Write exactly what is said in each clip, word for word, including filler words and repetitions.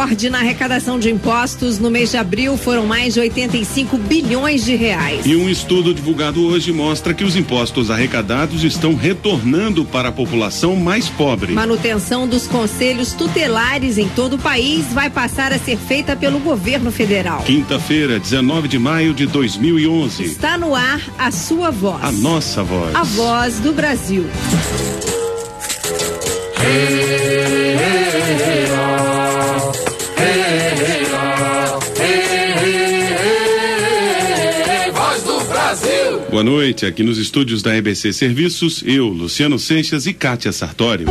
recorde na arrecadação de impostos. No mês de abril foram mais de oitenta e cinco bilhões de reais. E um estudo divulgado hoje mostra que os impostos arrecadados estão retornando para a população mais pobre. Manutenção dos conselhos tutelares em todo o país vai passar a ser feita pelo governo federal. Quinta-feira, dezenove de maio de dois mil e onze. Está no ar a sua voz. A nossa voz. A voz do Brasil. Voz do Brasil. Boa noite, aqui nos estúdios da E B C Serviços, eu, Luciano Seixas e Kátia Sartório.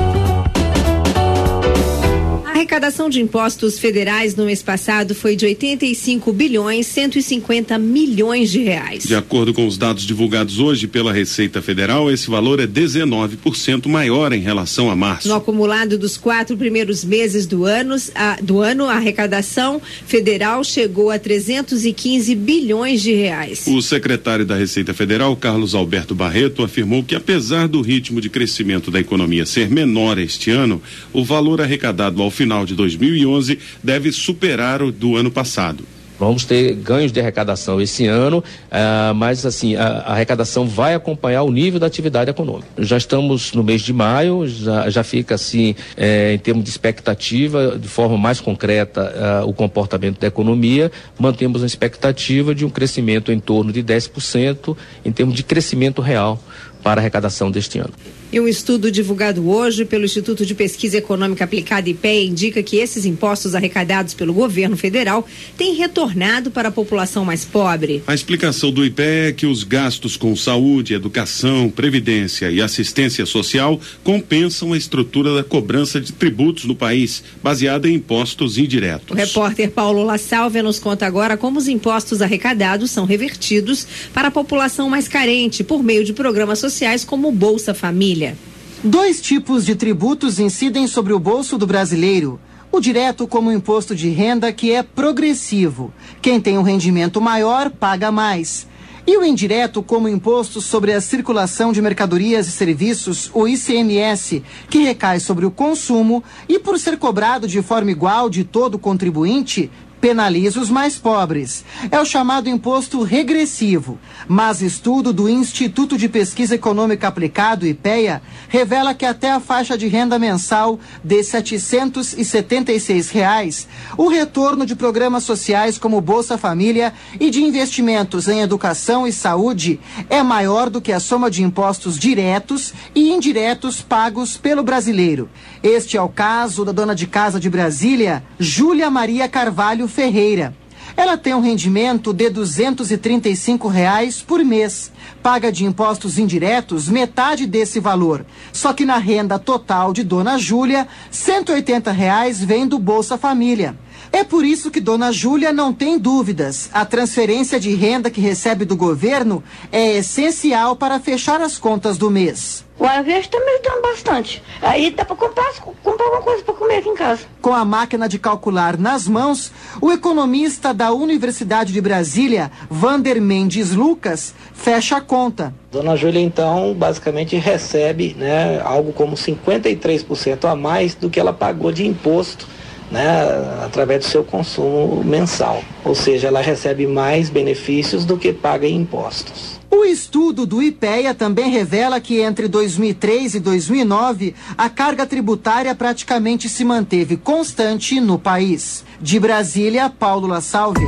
A arrecadação de impostos federais no mês passado foi de oitenta e cinco bilhões cento e cinquenta milhões de reais. De acordo com os dados divulgados hoje pela Receita Federal, esse valor é dezenove por cento maior em relação a março. No acumulado dos quatro primeiros meses do ano, a, do ano, a arrecadação federal chegou a trezentos e quinze bilhões de reais. O secretário da Receita Federal, Carlos Alberto Barreto, afirmou que apesar do ritmo de crescimento da economia ser menor este ano, o valor arrecadado ao final de dois mil e onze deve superar o do ano passado. Vamos ter ganhos de arrecadação esse ano, uh, mas assim, a, a arrecadação vai acompanhar o nível da atividade econômica. Já estamos no mês de maio, já, já fica assim, eh, em termos de expectativa, de forma mais concreta, uh, o comportamento da economia. Mantemos a expectativa de um crescimento em torno de dez por cento em termos de crescimento real para a arrecadação deste ano. E um estudo divulgado hoje pelo Instituto de Pesquisa Econômica Aplicada I P E A indica que esses impostos arrecadados pelo governo federal têm retornado para a população mais pobre. A explicação do I P E A é que os gastos com saúde, educação, previdência e assistência social compensam a estrutura da cobrança de tributos no país, baseada em impostos indiretos. O repórter Paulo La Sálvia nos conta agora como os impostos arrecadados são revertidos para a população mais carente por meio de programas sociais como o Bolsa Família. Dois tipos de tributos incidem sobre o bolso do brasileiro. O direto, como o imposto de renda, que é progressivo. Quem tem um rendimento maior paga mais. E o indireto, como o imposto sobre a circulação de mercadorias e serviços, o I C M S, que recai sobre o consumo e, por ser cobrado de forma igual de todo contribuinte, penaliza os mais pobres. É o chamado imposto regressivo. Mas estudo do Instituto de Pesquisa Econômica Aplicado, I P E A, revela que até a faixa de renda mensal de setecentos e setenta e seis reais, o retorno de programas sociais como Bolsa Família e de investimentos em educação e saúde é maior do que a soma de impostos diretos e indiretos pagos pelo brasileiro. Este é o caso da dona de casa de Brasília, Júlia Maria Carvalho Ferreira. Ela tem um rendimento de duzentos e trinta e cinco reais por mês. Paga de impostos indiretos metade desse valor. Só que na renda total de dona Júlia, cento e oitenta reais vem do Bolsa Família. É por isso que dona Júlia não tem dúvidas. A transferência de renda que recebe do governo é essencial para fechar as contas do mês. O Avejo está me ajudando bastante. Aí dá para comprar, comprar alguma coisa para comer aqui em casa. Com a máquina de calcular nas mãos, o economista da Universidade de Brasília, Vander Mendes Lucas, fecha a conta. Dona Júlia, então, basicamente recebe, né, algo como cinquenta e três por cento a mais do que ela pagou de imposto, né, através do seu consumo mensal. Ou seja, ela recebe mais benefícios do que paga em impostos. O estudo do I P E A também revela que entre dois mil e três e dois mil e nove, a carga tributária praticamente se manteve constante no país. De Brasília, Paulo La Sálvia.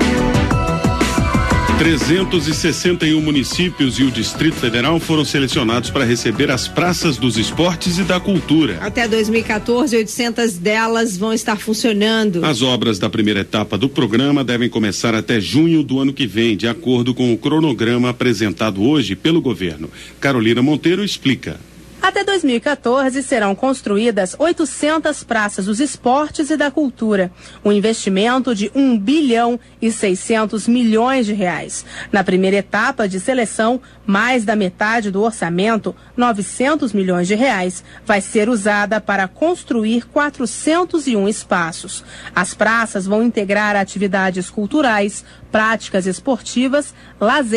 trezentos e sessenta e um municípios e o Distrito Federal foram selecionados para receber as praças dos esportes e da cultura. Até dois mil e quatorze, oitocentas delas vão estar funcionando. As obras da primeira etapa do programa devem começar até junho do ano que vem, de acordo com o cronograma apresentado hoje pelo governo. Carolina Monteiro explica. Até dois mil e quatorze serão construídas oitocentas praças dos esportes e da cultura, um investimento de um bilhão e seiscentos milhões de reais. Na primeira etapa de seleção, mais da metade do orçamento, novecentos milhões de reais, vai ser usada para construir quatrocentos e um espaços. As praças vão integrar atividades culturais, práticas esportivas, lazer,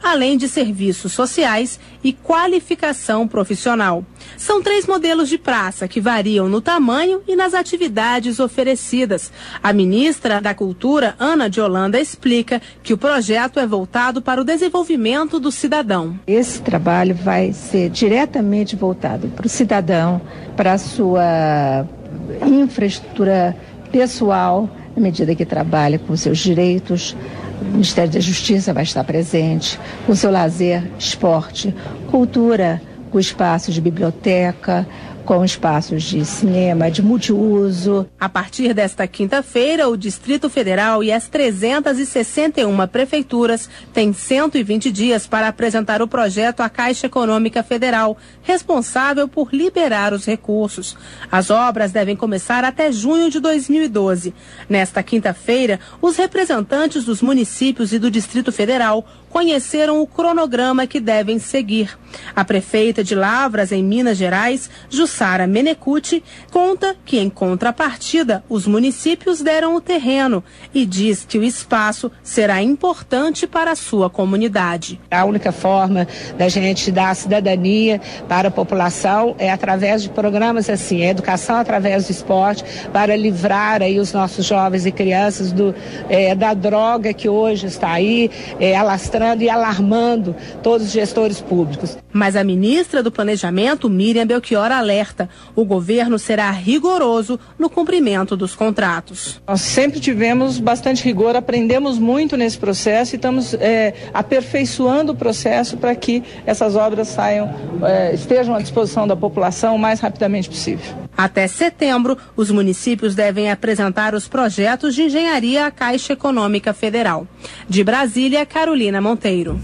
além de serviços sociais e qualificação profissional. São três modelos de praça que variam no tamanho e nas atividades oferecidas. A ministra da Cultura, Ana de Holanda, explica que o projeto é voltado para o desenvolvimento do cidadão. Esse trabalho vai ser diretamente voltado para o cidadão, para a sua infraestrutura pessoal, na medida que trabalha com seus direitos. O Ministério da Justiça vai estar presente, com seu lazer, esporte, cultura, com espaços de biblioteca, com espaços de cinema, de multiuso. A partir desta quinta-feira, o Distrito Federal e as trezentas e sessenta e uma prefeituras têm cento e vinte dias para apresentar o projeto à Caixa Econômica Federal, responsável por liberar os recursos. As obras devem começar até junho de dois mil e doze. Nesta quinta-feira, os representantes dos municípios e do Distrito Federal conheceram o cronograma que devem seguir. A prefeita de Lavras, em Minas Gerais, Jussara Menecuti, conta que, em contrapartida, os municípios deram o terreno e diz que o espaço será importante para a sua comunidade. A única forma da gente dar cidadania para a população é através de programas assim, a educação através do esporte, para livrar aí os nossos jovens e crianças do, é, da droga que hoje está aí, é, alastrando e alarmando todos os gestores públicos. Mas a ministra do Planejamento, Miriam Belchior, alerta: o governo será rigoroso no cumprimento dos contratos. Nós sempre tivemos bastante rigor, aprendemos muito nesse processo e estamos é, aperfeiçoando o processo para que essas obras saiam, é, estejam à disposição da população o mais rapidamente possível. Até setembro, os municípios devem apresentar os projetos de engenharia à Caixa Econômica Federal. De Brasília, Carolina Monteiro.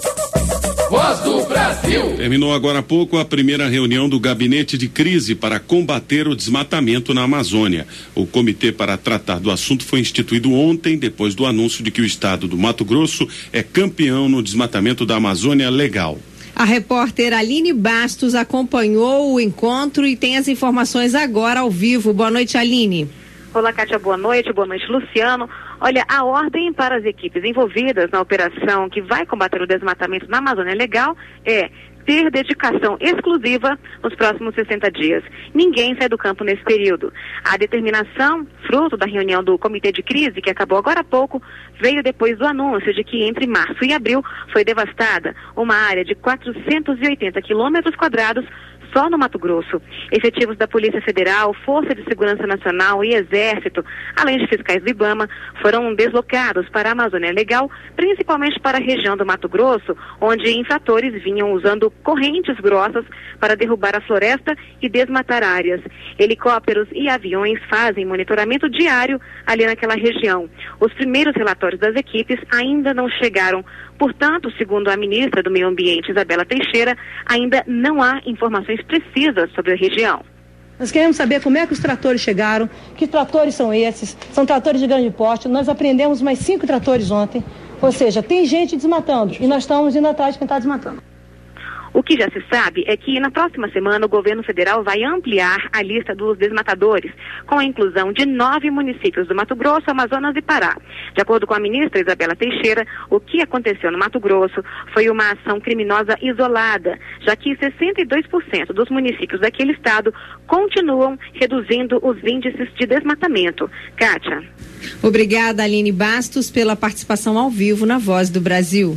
Voz do Brasil. Terminou agora há pouco a primeira reunião do Gabinete de Crise para combater o desmatamento na Amazônia. O comitê para tratar do assunto foi instituído ontem, depois do anúncio de que o estado do Mato Grosso é campeão no desmatamento da Amazônia Legal. A repórter Aline Bastos acompanhou o encontro e tem as informações agora ao vivo. Boa noite, Aline. Olá, Kátia, boa noite. Boa noite, Luciano. Olha, a ordem para as equipes envolvidas na operação que vai combater o desmatamento na Amazônia Legal é ter dedicação exclusiva nos próximos sessenta dias. Ninguém sai do campo nesse período. A determinação, fruto da reunião do Comitê de Crise, que acabou agora há pouco, veio depois do anúncio de que entre março e abril foi devastada uma área de quatrocentos e oitenta quilômetros quadrados só no Mato Grosso. Efetivos da Polícia Federal, Força de Segurança Nacional e Exército, além de fiscais do IBAMA, foram deslocados para a Amazônia Legal, principalmente para a região do Mato Grosso, onde infratores vinham usando correntes grossas para derrubar a floresta e desmatar áreas. Helicópteros e aviões fazem monitoramento diário ali naquela região. Os primeiros relatórios das equipes ainda não chegaram. Portanto, segundo a ministra do Meio Ambiente, Isabela Teixeira, ainda não há informações precisas sobre a região. Nós queremos saber como é que os tratores chegaram, que tratores são esses, são tratores de grande porte. Nós apreendemos mais cinco tratores ontem, ou seja, tem gente desmatando e nós estamos indo atrás de quem está desmatando. O que já se sabe é que na próxima semana o governo federal vai ampliar a lista dos desmatadores, com a inclusão de nove municípios do Mato Grosso, Amazonas e Pará. De acordo com a ministra Isabela Teixeira, o que aconteceu no Mato Grosso foi uma ação criminosa isolada, já que sessenta e dois por cento dos municípios daquele estado continuam reduzindo os índices de desmatamento. Kátia. Obrigada, Aline Bastos, pela participação ao vivo na Voz do Brasil.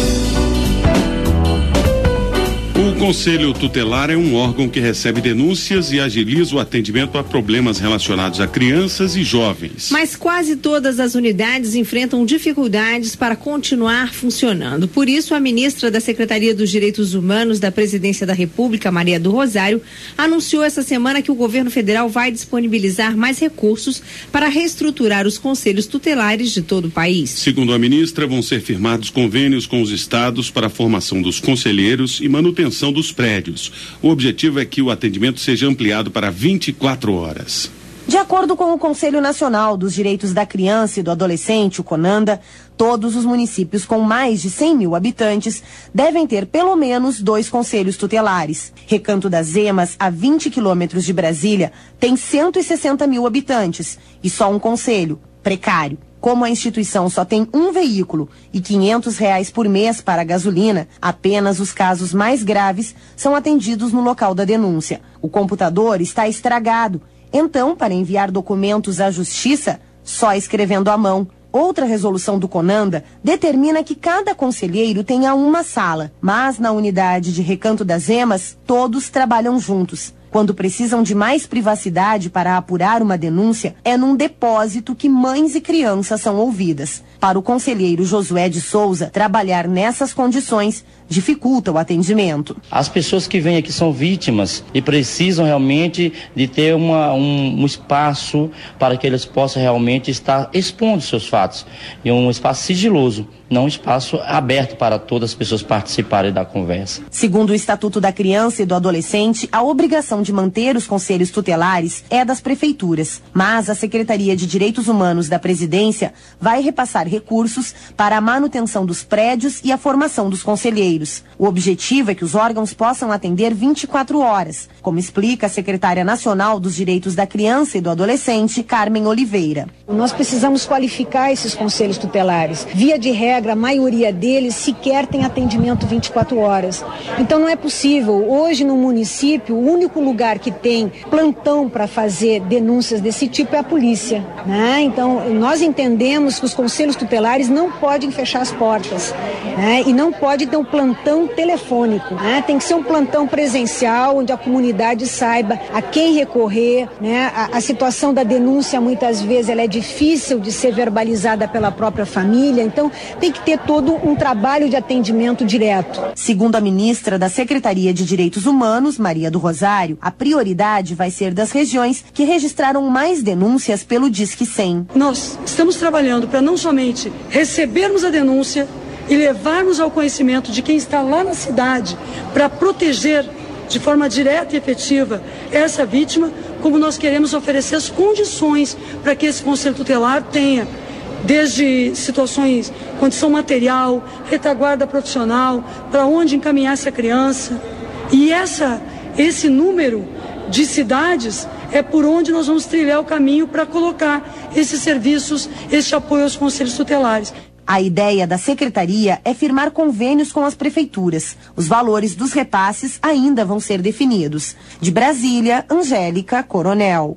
O Conselho Tutelar é um órgão que recebe denúncias e agiliza o atendimento a problemas relacionados a crianças e jovens. Mas quase todas as unidades enfrentam dificuldades para continuar funcionando. Por isso, a ministra da Secretaria dos Direitos Humanos da Presidência da República, Maria do Rosário, anunciou essa semana que o governo federal vai disponibilizar mais recursos para reestruturar os conselhos tutelares de todo o país. Segundo a ministra, vão ser firmados convênios com os estados para a formação dos conselheiros e manutenção dos prédios. O objetivo é que o atendimento seja ampliado para vinte e quatro horas. De acordo com o Conselho Nacional dos Direitos da Criança e do Adolescente, o CONANDA, todos os municípios com mais de cem mil habitantes devem ter pelo menos dois conselhos tutelares. Recanto das Emas, a vinte quilômetros de Brasília, tem cento e sessenta mil habitantes e só um conselho, precário. Como a instituição só tem um veículo e quinhentos reais por mês para a gasolina, apenas os casos mais graves são atendidos no local da denúncia. O computador está estragado, então, para enviar documentos à justiça, só escrevendo à mão. Outra resolução do CONANDA determina que cada conselheiro tenha uma sala, mas na unidade de Recanto das Emas, todos trabalham juntos. Quando precisam de mais privacidade para apurar uma denúncia, é num depósito que mães e crianças são ouvidas. Para o conselheiro Josué de Souza, trabalhar nessas condições dificulta o atendimento. As pessoas que vêm aqui são vítimas e precisam realmente de ter uma, um, um espaço para que eles possam realmente estar expondo seus fatos. E um espaço sigiloso, não um espaço aberto para todas as pessoas participarem da conversa. Segundo o Estatuto da Criança e do Adolescente, a obrigação de manter os conselhos tutelares é das prefeituras, mas a Secretaria de Direitos Humanos da Presidência vai repassar recursos para a manutenção dos prédios e a formação dos conselheiros. O objetivo é que os órgãos possam atender vinte e quatro horas, como explica a secretária nacional dos Direitos da Criança e do Adolescente, Carmen Oliveira. Nós precisamos qualificar esses conselhos tutelares. Via de regra, a maioria deles sequer tem atendimento vinte e quatro horas. Então não é possível. Hoje no município, o único lugar que tem plantão para fazer denúncias desse tipo é a polícia, né? Então nós entendemos que os conselhos tutelares não podem fechar as portas, né? E não pode ter um plantão telefônico, né? Tem que ser um plantão presencial, onde a comunidade saiba a quem recorrer, né? A, a situação da denúncia muitas vezes ela é difícil de ser verbalizada pela própria família, então tem que ter todo um trabalho de atendimento direto. Segundo a ministra da Secretaria de Direitos Humanos, Maria do Rosário, a prioridade vai ser das regiões que registraram mais denúncias pelo Disque cem. Nós estamos trabalhando para não somente recebermos a denúncia e levarmos ao conhecimento de quem está lá na cidade para proteger de forma direta e efetiva essa vítima, como nós queremos oferecer as condições para que esse conselho tutelar tenha, desde situações, condição material, retaguarda profissional, para onde encaminhar essa criança. E essa, esse número de cidades é por onde nós vamos trilhar o caminho para colocar esses serviços, esse apoio aos conselhos tutelares. A ideia da secretaria é firmar convênios com as prefeituras. Os valores dos repasses ainda vão ser definidos. De Brasília, Angélica Coronel.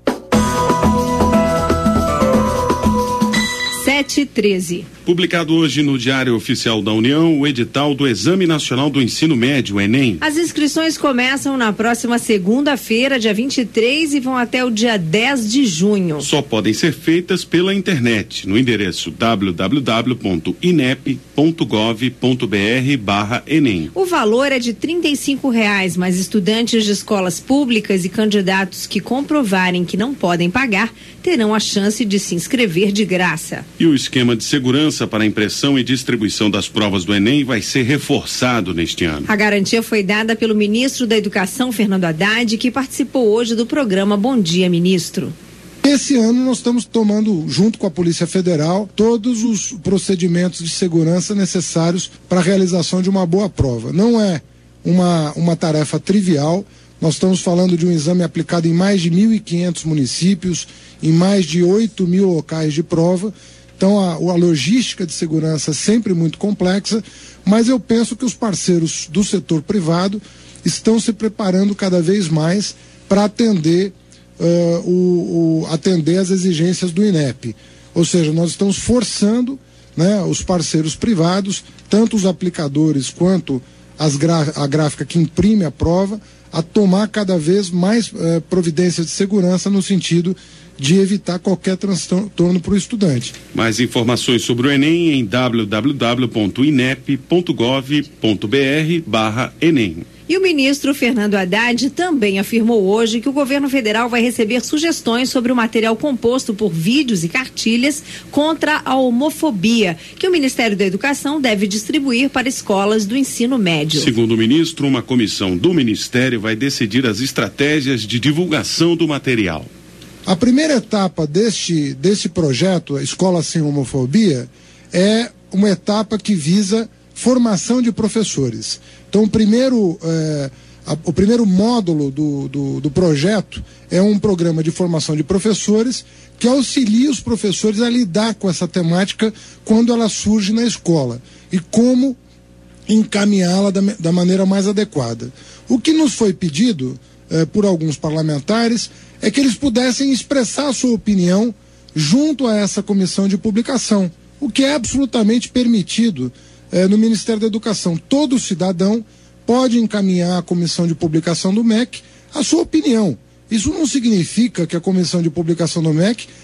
sete e treze. Publicado hoje no Diário Oficial da União, o edital do Exame Nacional do Ensino Médio, Enem. As inscrições começam na próxima segunda-feira, dia vinte e três, e vão até o dia dez de junho. Só podem ser feitas pela internet, no endereço w w w ponto inep ponto gov ponto br barra Enem. O valor é de trinta e cinco reais, mas estudantes de escolas públicas e candidatos que comprovarem que não podem pagar terão a chance de se inscrever de graça. E o esquema de segurança para a impressão e distribuição das provas do Enem vai ser reforçado neste ano. A garantia foi dada pelo ministro da Educação, Fernando Haddad, que participou hoje do programa Bom Dia, Ministro. Esse ano nós estamos tomando, junto com a Polícia Federal, todos os procedimentos de segurança necessários para a realização de uma boa prova. Não é uma, uma tarefa trivial. Nós estamos falando de um exame aplicado em mais de mil e quinhentos municípios, em mais de oito mil locais de prova. Então a, a logística de segurança é sempre muito complexa, mas eu penso que os parceiros do setor privado estão se preparando cada vez mais para atender, uh, o, o, atender as exigências do INEP. Ou seja, nós estamos forçando, né, os parceiros privados, tanto os aplicadores quanto as gra- a gráfica que imprime a prova, a tomar cada vez mais uh, providências de segurança no sentido de evitar qualquer transtorno para o estudante. Mais informações sobre o Enem em w w w ponto inep ponto gov ponto br barra Enem. E o ministro Fernando Haddad também afirmou hoje que o governo federal vai receber sugestões sobre o material composto por vídeos e cartilhas contra a homofobia, que o Ministério da Educação deve distribuir para escolas do ensino médio. Segundo o ministro, uma comissão do Ministério vai decidir as estratégias de divulgação do material. A primeira etapa deste, deste projeto, Escola Sem Homofobia, é uma etapa que visa formação de professores. Então, primeiro, eh, a, o primeiro módulo do, do, do projeto é um programa de formação de professores que auxilia os professores a lidar com essa temática quando ela surge na escola e como encaminhá-la da, da maneira mais adequada. O que nos foi pedido eh, por alguns parlamentares é que eles pudessem expressar a sua opinião junto a essa comissão de publicação, o que é absolutamente permitido eh, no Ministério da Educação. Todo cidadão pode encaminhar à comissão de publicação do M E C a sua opinião. Isso não significa que a comissão de publicação do M E C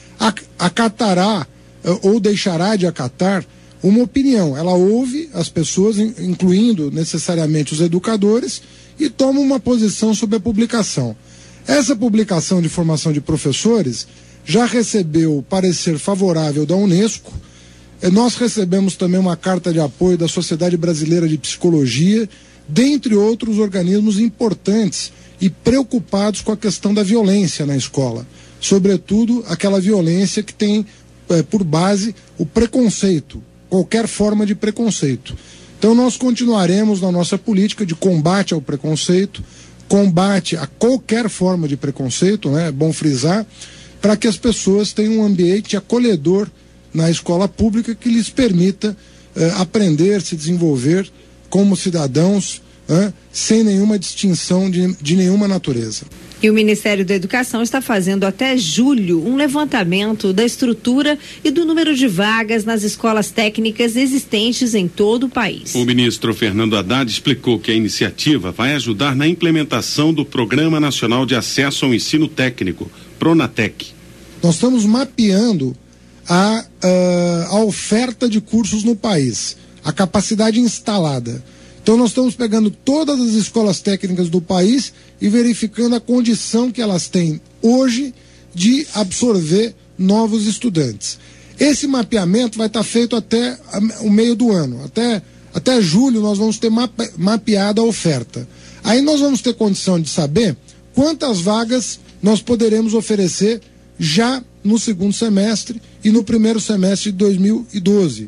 acatará eh, ou deixará de acatar uma opinião. Ela ouve as pessoas, incluindo necessariamente os educadores, e toma uma posição sobre a publicação. Essa publicação de formação de professores já recebeu parecer favorável da Unesco. Nós recebemos também uma carta de apoio da Sociedade Brasileira de Psicologia, dentre outros organismos importantes e preocupados com a questão da violência na escola, sobretudo aquela violência que tem é, por base o preconceito, qualquer forma de preconceito. Então nós continuaremos na nossa política de combate ao preconceito, combate a qualquer forma de preconceito, né? É bom frisar, para que as pessoas tenham um ambiente acolhedor na escola pública que lhes permita eh, aprender, se desenvolver como cidadãos, eh, sem nenhuma distinção de, de nenhuma natureza. E o Ministério da Educação está fazendo até julho um levantamento da estrutura e do número de vagas nas escolas técnicas existentes em todo o país. O ministro Fernando Haddad explicou que a iniciativa vai ajudar na implementação do Programa Nacional de Acesso ao Ensino Técnico, Pronatec. Nós estamos mapeando a, a, a oferta de cursos no país, a capacidade instalada. Então nós estamos pegando todas as escolas técnicas do país e verificando a condição que elas têm hoje de absorver novos estudantes. Esse mapeamento vai estar feito até o meio do ano. Até, até julho nós vamos ter mape, mapeada a oferta. Aí nós vamos ter condição de saber quantas vagas nós poderemos oferecer já no segundo semestre e no primeiro semestre de dois mil e doze.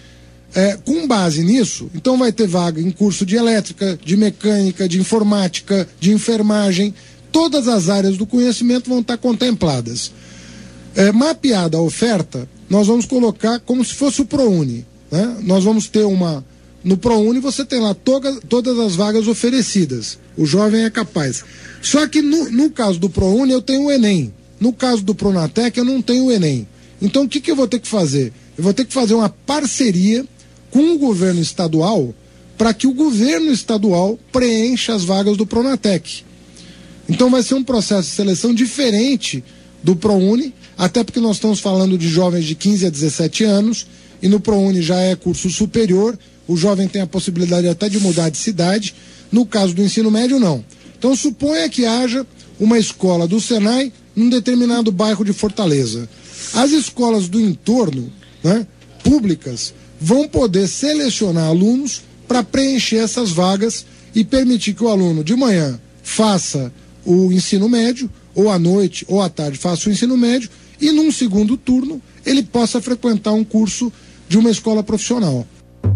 É, com base nisso, então vai ter vaga em curso de elétrica, de mecânica, de informática, de enfermagem, todas as áreas do conhecimento vão estar contempladas. É, mapeada a oferta, nós vamos colocar como se fosse o ProUni, né? Nós vamos ter uma... No ProUni você tem lá toga, todas as vagas oferecidas, o jovem é capaz. Só que no, no caso do ProUni eu tenho o Enem, no caso do Pronatec eu não tenho o Enem. Então o que, que eu vou ter que fazer? Eu vou ter que fazer uma parceria com o governo estadual para que o governo estadual preencha as vagas do Pronatec. Então vai ser um processo de seleção diferente do ProUni, até porque nós estamos falando de jovens de quinze a dezessete anos e no ProUni já é curso superior, o jovem tem a possibilidade até de mudar de cidade, no caso do ensino médio não. Então suponha que haja uma escola do Senai num determinado bairro de Fortaleza. As escolas do entorno, né, públicas, vão poder selecionar alunos para preencher essas vagas e permitir que o aluno de manhã faça o ensino médio, ou à noite ou à tarde faça o ensino médio, e num segundo turno ele possa frequentar um curso de uma escola profissional.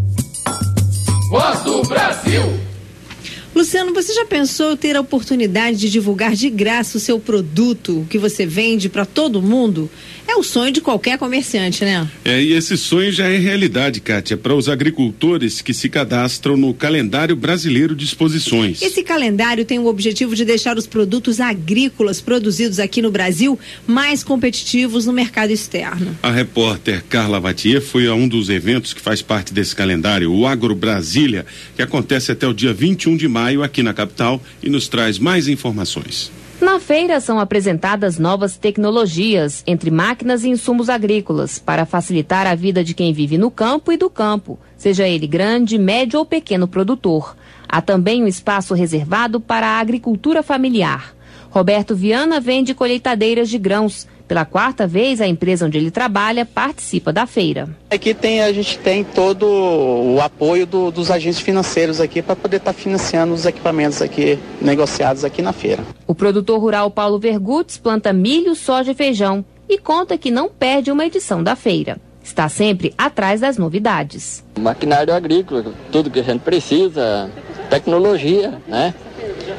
Voz do Brasil. Luciano, você já pensou ter a oportunidade de divulgar de graça o seu produto que você vende para todo mundo? É o sonho de qualquer comerciante, né? É, e esse sonho já é realidade, Kátia, para os agricultores que se cadastram no Calendário Brasileiro de Exposições. Esse calendário tem o objetivo de deixar os produtos agrícolas produzidos aqui no Brasil mais competitivos no mercado externo. A repórter Carla Vatier foi a um dos eventos que faz parte desse calendário, o Agro Brasília, que acontece até o dia vinte e um de maio aqui na capital, e nos traz mais informações. Na feira são apresentadas novas tecnologias, entre máquinas e insumos agrícolas, para facilitar a vida de quem vive no campo e do campo, seja ele grande, médio ou pequeno produtor. Há também um espaço reservado para a agricultura familiar. Roberto Viana vende colheitadeiras de grãos. Pela quarta vez, a empresa onde ele trabalha participa da feira. Aqui tem, a gente tem todo o apoio do, dos agentes financeiros aqui para poder estar tá financiando os equipamentos aqui negociados aqui na feira. O produtor rural Paulo Vergutes planta milho, soja e feijão e conta que não perde uma edição da feira. Está sempre atrás das novidades. Maquinário agrícola, tudo que a gente precisa, tecnologia, né?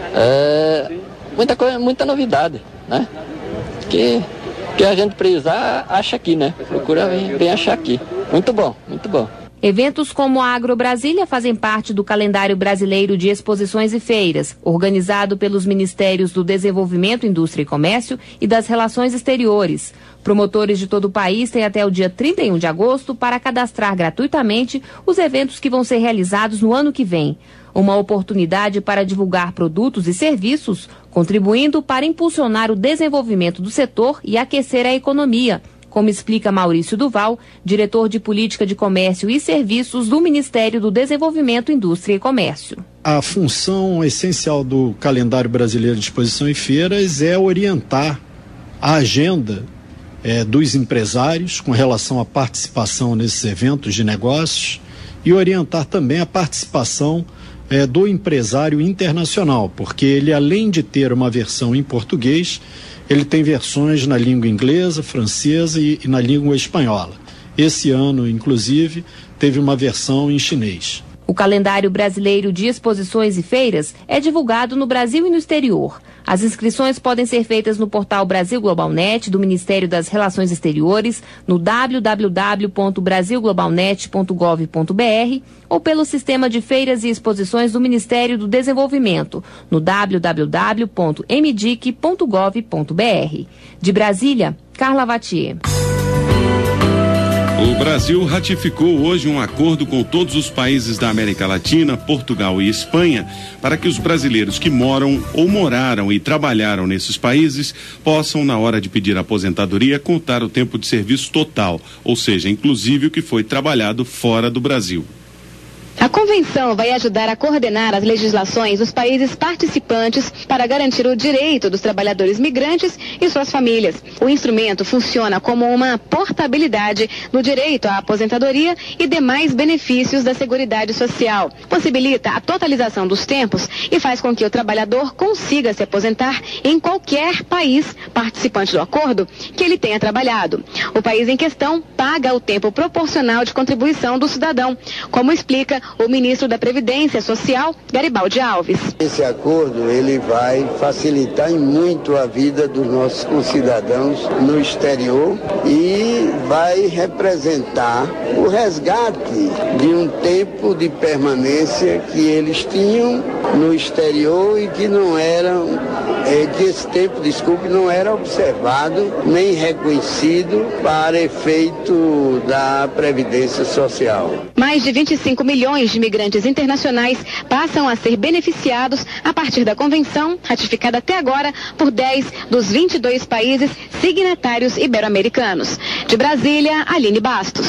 É, muita coisa, muita novidade, né? Que, que a gente precisar, acha aqui, né? Procura vir, vir achar aqui. Muito bom, muito bom. Eventos como a Agro Brasília fazem parte do calendário brasileiro de exposições e feiras, organizado pelos Ministérios do Desenvolvimento, Indústria e Comércio e das Relações Exteriores. Promotores de todo o país têm até o dia trinta e um de agosto para cadastrar gratuitamente os eventos que vão ser realizados no ano que vem. Uma oportunidade para divulgar produtos e serviços, contribuindo para impulsionar o desenvolvimento do setor e aquecer a economia, como explica Maurício Duval, diretor de Política de Comércio e Serviços do Ministério do Desenvolvimento, Indústria e Comércio. A função essencial do calendário brasileiro de exposição e feiras é orientar a agenda é, dos empresários com relação à participação nesses eventos de negócios e orientar também a participação é, do empresário internacional, porque ele, além de ter uma versão em português, ele tem versões na língua inglesa, francesa e, e na língua espanhola. Esse ano, inclusive, teve uma versão em chinês. O calendário brasileiro de exposições e feiras é divulgado no Brasil e no exterior. As inscrições podem ser feitas no portal Brasil Global Net do Ministério das Relações Exteriores, no w w w ponto brasil global net ponto gov ponto b r ou pelo Sistema de Feiras e Exposições do Ministério do Desenvolvimento, no w w w ponto m d i c ponto gov ponto b r. De Brasília, Carla Vatier. O Brasil ratificou hoje um acordo com todos os países da América Latina, Portugal e Espanha, para que os brasileiros que moram ou moraram e trabalharam nesses países possam, na hora de pedir aposentadoria, contar o tempo de serviço total, ou seja, inclusive o que foi trabalhado fora do Brasil. A convenção vai ajudar a coordenar as legislações dos países participantes para garantir o direito dos trabalhadores migrantes e suas famílias. O instrumento funciona como uma portabilidade do direito à aposentadoria e demais benefícios da Seguridade Social. Possibilita a totalização dos tempos e faz com que o trabalhador consiga se aposentar em qualquer país participante do acordo que ele tenha trabalhado. O país em questão paga o tempo proporcional de contribuição do cidadão, como explica o ministro da Previdência Social, Garibaldi Alves. Esse acordo ele vai facilitar muito a vida dos nossos concidadãos no exterior e vai representar o resgate de um tempo de permanência que eles tinham no exterior e que não eram, é, que esse tempo, desculpe, não era observado nem reconhecido para efeito da Previdência Social. Mais de vinte e cinco milhões de imigrantes internacionais passam a ser beneficiados a partir da convenção, ratificada até agora por dez dos vinte e dois países signatários ibero-americanos. De Brasília, Aline Bastos.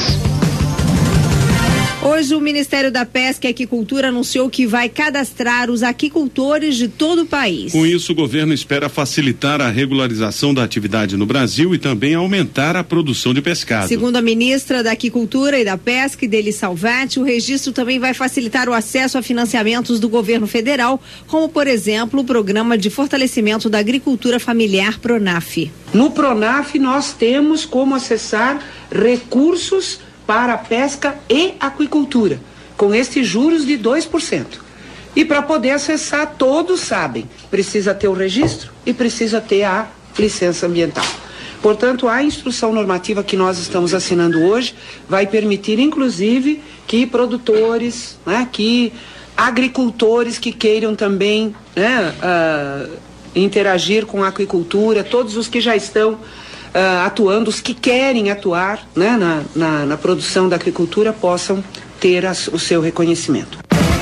Hoje o Ministério da Pesca e Aquicultura anunciou que vai cadastrar os aquicultores de todo o país. Com isso, o governo espera facilitar a regularização da atividade no Brasil e também aumentar a produção de pescado. Segundo a ministra da Aquicultura e da Pesca, Ideli Salvati, o registro também vai facilitar o acesso a financiamentos do governo federal, como, por exemplo, o Programa de Fortalecimento da Agricultura Familiar, PRONAF. No PRONAF, nós temos como acessar recursos para a pesca e aquicultura, com estes juros de dois por cento. E para poder acessar, todos sabem, precisa ter o registro e precisa ter a licença ambiental. Portanto, a instrução normativa que nós estamos assinando hoje vai permitir, inclusive, que produtores, né, que agricultores que queiram também, né, uh, interagir com a aquicultura, todos os que já estão Uh, atuando, os que querem atuar, né, na, na, na produção da agricultura possam ter as, o seu reconhecimento.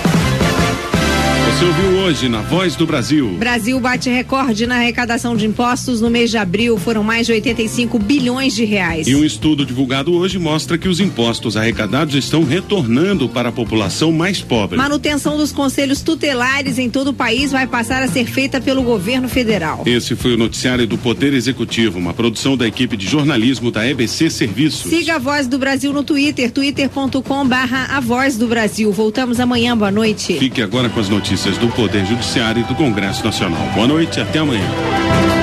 Você ouviu hoje na Voz do Brasil. Brasil bate recorde na arrecadação de impostos no mês de abril, foram mais de oitenta e cinco bilhões de reais. E um estudo divulgado hoje mostra que os impostos arrecadados estão retornando para a população mais pobre. Manutenção dos conselhos tutelares em todo o país vai passar a ser feita pelo governo federal. Esse foi o noticiário do Poder Executivo, uma produção da equipe de jornalismo da E B C Serviços. Siga a Voz do Brasil no Twitter, twitter ponto com barra a Voz do Brasil. Voltamos amanhã, boa noite. Fique agora com as notícias do Poder Judiciário e do Congresso Nacional. Boa noite, até amanhã.